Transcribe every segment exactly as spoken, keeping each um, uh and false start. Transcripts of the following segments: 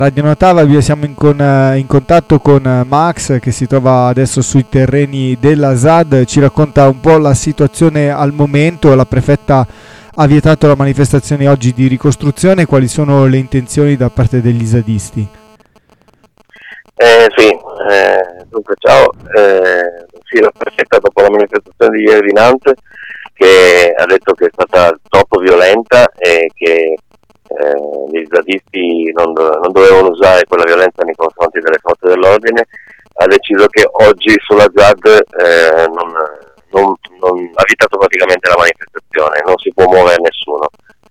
Radio Notava, vi siamo in, con, in contatto con Max che si trova adesso sui terreni della S A D, ci racconta un po' la situazione al momento. La prefetta ha vietato la manifestazione oggi di ricostruzione, quali sono le intenzioni da parte degli sadisti? Eh, sì, eh, dunque ciao, eh, sì, la prefetta dopo la manifestazione di ieri di Nantes che ha detto che è stata troppo violenta e che Eh, gli sadisti non, do- non dovevano usare quella violenza nei confronti delle forze dell'ordine, ha deciso che oggi sulla S A D eh, non, non, non ha vietato praticamente la manifestazione, non si può muovere nessuno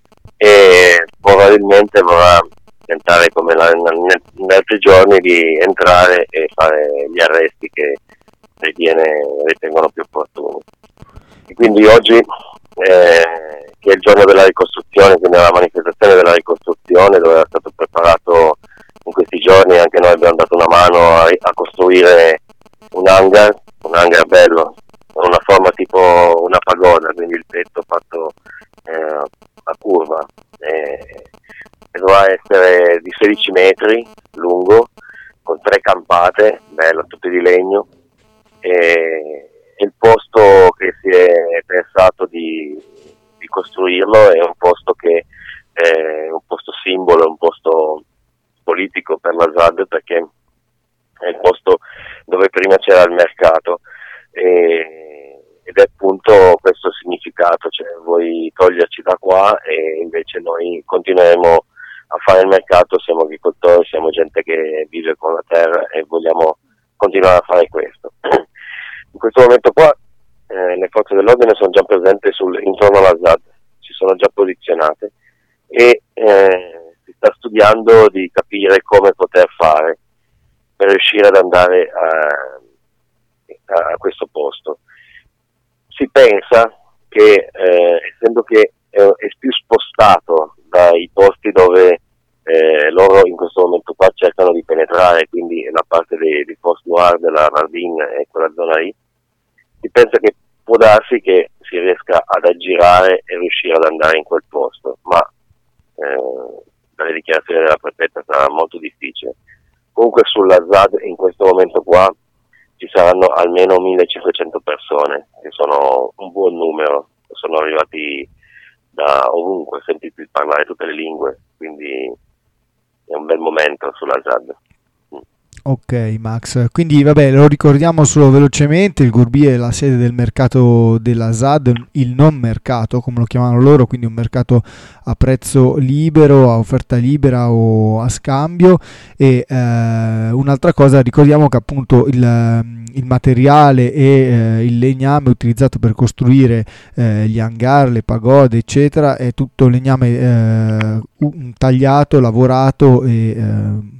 e probabilmente vorrà tentare come la, nel, negli altri giorni di entrare e fare gli arresti che ritiene, ritengono più opportuni. E quindi oggi eh, che è il giorno della ricostruzione, quindi la manifestazione della ricostruzione, dove era stato preparato in questi giorni, anche noi abbiamo dato una mano a, a costruire un hangar, un hangar bello, con una forma tipo una pagoda, quindi il tetto fatto eh, a curva, eh, e dovrà essere di sedici metri lungo, con tre campate, bello, tutte di legno, e il posto che si è pensato di, di costruirlo è un posto che è un posto simbolo, è un posto politico per la S A D, perché è il posto dove prima c'era il mercato e, ed è appunto questo il significato, cioè vuoi toglierci da qua e invece noi continueremo a fare il mercato, siamo agricoltori, siamo gente che vive con la terra e vogliamo continuare a fare questo. In questo momento qua eh, le forze dell'ordine sono già presenti sul, intorno alla S A D, si sono già posizionate e eh, si sta studiando di capire come poter fare per riuscire ad andare a, a questo posto. Si pensa che eh, essendo che è, è più spostato dai posti dove eh, loro in questo momento qua cercano di penetrare, quindi la parte dei, dei post noir della Nardin e quella zona lì, si pensa che può darsi che si riesca ad aggirare e riuscire ad andare in quel posto, ma eh, dalle dichiarazioni della prefetta sarà molto difficile. Comunque sulla S A D in questo momento qua ci saranno almeno millecinquecento persone, che sono un buon numero, sono arrivati da ovunque, ho sentito parlare tutte le lingue, quindi è un bel momento sulla S A D. Ok Max, quindi vabbè, lo ricordiamo solo velocemente, il Gurbi è la sede del mercato della S A D, il non mercato come lo chiamano loro, quindi un mercato a prezzo libero, a offerta libera o a scambio. E eh, un'altra cosa, ricordiamo che appunto il, il materiale e eh, il legname utilizzato per costruire eh, gli hangar, le pagode eccetera è tutto legname eh, tagliato, lavorato e eh,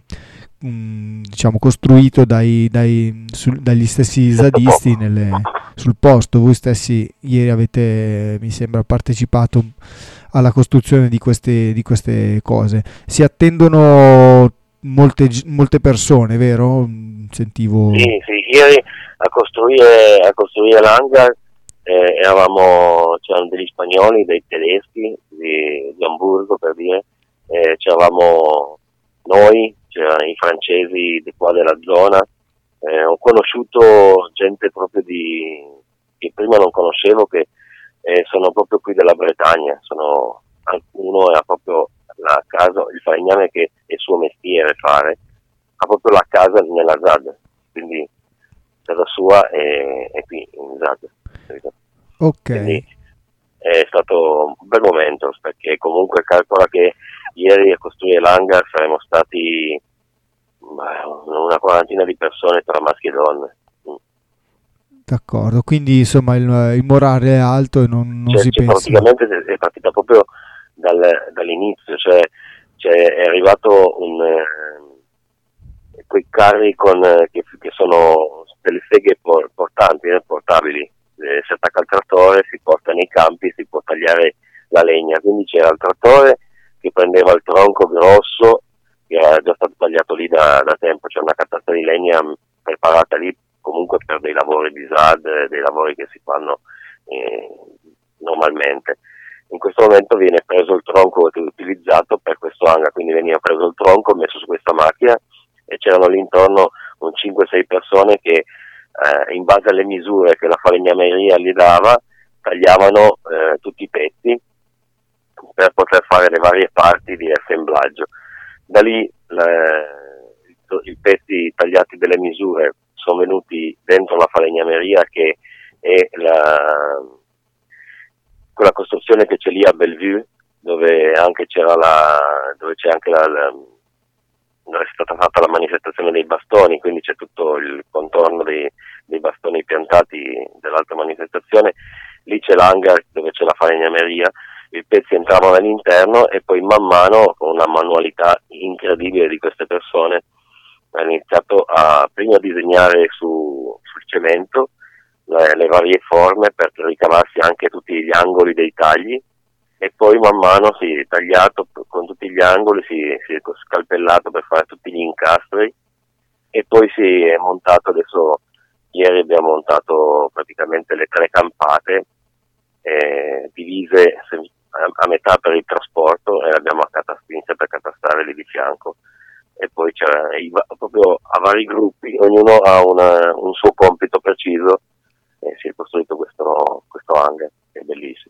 diciamo costruito dai, dai, su, dagli stessi sadisti nelle, sul posto. Voi stessi ieri avete, mi sembra, partecipato alla costruzione di queste, di queste cose. Si attendono molte, molte persone, vero? Sentivo. Sì, sì, ieri a costruire, a costruire l'hangar eh, eravamo, c'erano degli spagnoli, dei tedeschi di, di Amburgo per dire, eh, c'eravamo noi, c'erano i francesi di qua della zona, eh, ho conosciuto gente proprio di che prima non conoscevo, che eh, sono proprio qui della Bretagna, sono, uno ha proprio la casa, il falegname che è suo mestiere fare, ha proprio la casa nella S A D, quindi casa sua è, è qui in S A D. Ok. Quindi è stato un bel momento, perché comunque calcola che ieri a costruire l'hangar saremmo stati una quarantina di persone tra maschi e donne. D'accordo, quindi insomma il, il morale è alto e non, non cioè, si cioè, pensa. praticamente è partita proprio dal, dall'inizio, cioè, cioè è arrivato un eh, quei carri con, eh, che, che sono delle seghe por, portanti, eh, portabili, eh, si attacca al trattore, si porta nei campi, si può tagliare la legna, quindi c'era il trattore che prendeva il tronco grosso che era già stato tagliato lì da, da tempo, c'è una cartazza di legna preparata lì comunque per dei lavori di S A D, dei lavori che si fanno eh, normalmente, In questo momento viene preso il tronco utilizzato per questo hangar, quindi veniva preso il tronco, messo su questa macchina e c'erano lì intorno un cinque sei persone che eh, in base alle misure che la falegnameria gli dava tagliavano eh, tutti i pezzi per poter fare le varie parti di assemblaggio. Da lì le, i pezzi tagliati delle misure sono venuti dentro la falegnameria, che è la, quella costruzione che c'è lì a Bellevue, dove anche c'era la, dove c'è anche la, la dove è stata fatta la manifestazione dei bastoni, quindi c'è tutto il contorno dei, dei bastoni piantati dell'altra manifestazione. Lì c'è l'hangar dove c'è la falegnameria, i pezzi entravano all'interno e poi man mano, con una manualità incredibile di queste persone, hanno iniziato a prima disegnare su, sul cemento le, le varie forme per ricavarsi anche tutti gli angoli dei tagli, e poi man mano si è tagliato con tutti gli angoli, si, si è scalpellato per fare tutti gli incastri, e poi si è montato, adesso ieri abbiamo montato praticamente le tre campate eh, divise a, a metà per il trasporto, e abbiamo spinto per catastare lì di fianco, e poi c'era i, proprio a vari gruppi, ognuno ha una, un suo compito preciso, e si è costruito questo, questo hangar, che è bellissimo.